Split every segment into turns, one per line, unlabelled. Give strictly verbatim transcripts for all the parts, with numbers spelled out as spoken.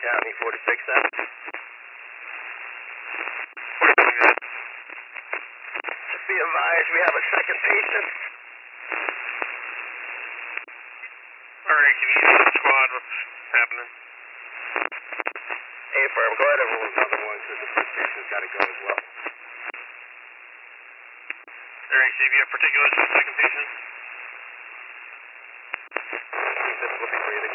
County forty-six seven. Just be advised, we have a second patient.
Alright, can you use the squad? What's happening?
Hey, firm, go ahead, everyone's another one, because the first patient's got to go as well.
Alright, so if you have particulars for the second patient?
Difficulty breathing.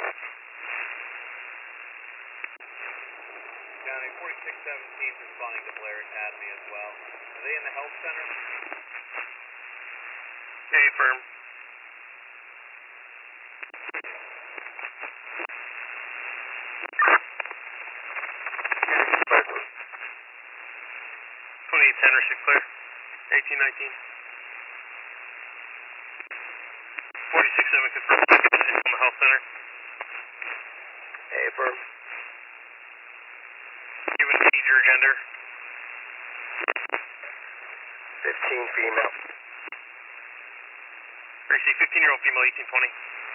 County forty-six seventeen responding to Blair Academy as well. Are they in the health center?
Hey, firm. twenty-eight ten, receive clear. eighteen nineteen. forty-six seven, confirmed. From the health center.
Hey, firm.
Given age or gender?
fifteen female.
Receive fifteen-year-old female, eighteen twenty.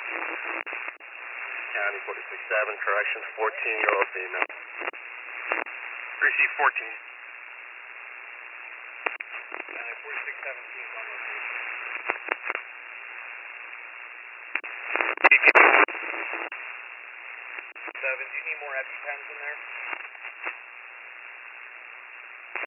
County forty-six seven, corrections, fourteen-year-old female.
Receive fourteen.
County forty-six seventeen is on location. Seven, do you need more EpiPens in there?